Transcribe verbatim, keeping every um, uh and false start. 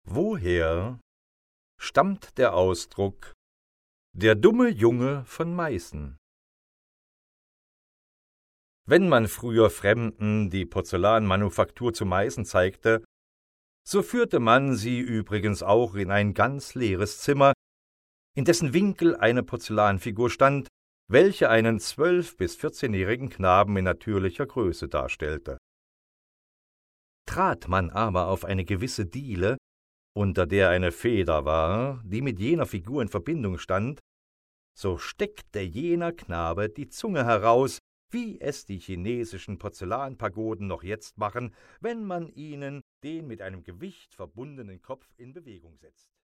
Woher stammt der Ausdruck »der dumme Junge von Meißen«? Wenn man früher Fremden die Porzellanmanufaktur zu Meißen zeigte, so führte man sie übrigens auch in ein ganz leeres Zimmer, in dessen Winkel eine Porzellanfigur stand, welche einen zwölf- bis vierzehnjährigen Knaben in natürlicher Größe darstellte. Trat man aber auf eine gewisse Diele, unter der eine Feder war, die mit jener Figur in Verbindung stand, so steckte jener Knabe die Zunge heraus, wie es die chinesischen Porzellanpagoden noch jetzt machen, wenn man ihnen den mit einem Gewicht verbundenen Kopf in Bewegung setzt.